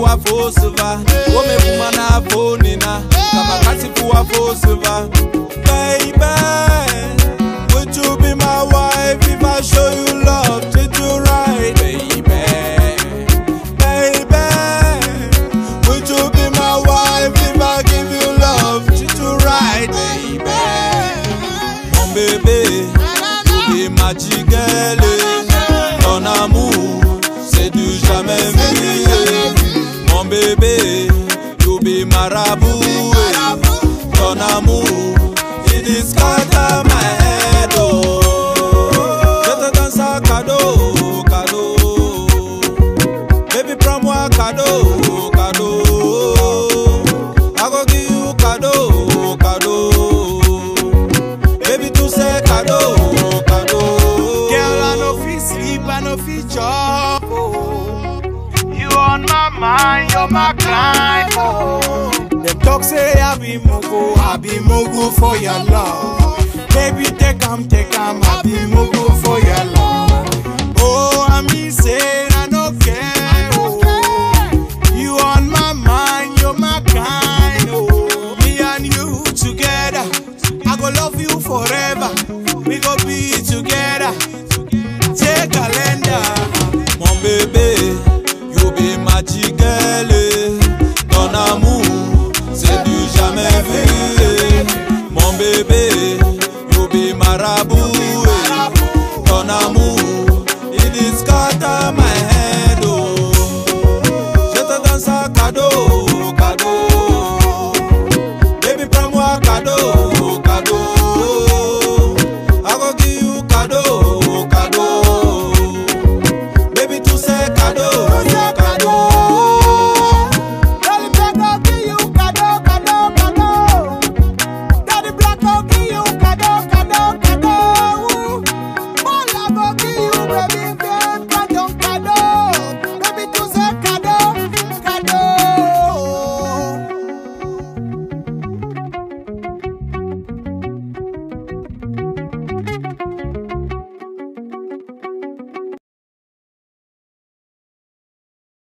wa fosiva. Ome bumana fonina. Kama kasi fuwa fosiva. Baby, would you be my wife if I show you love? Treat you right, baby. Baby, would you be my wife if I give you love? Treat you right, baby. Mon bébé, you be ma jigale. Ton amour, c'est du jamais vu. Mon bébé, you be ma rabou. Ton amour, it is scatter my head, oh. Je te donne ça cadeau, cadeau. Baby, prends-moi cadeau, cadeau. I go give you cadeau, cadeau. Baby, tout c'est cadeau, cadeau. Girl, I no fit sleep, I no fit chop, oh. You on my mind, you're my client, oh. Them talk say I be mogo for your love. Baby, take 'em, I be mogo for your love. Oh, I mean say I no care.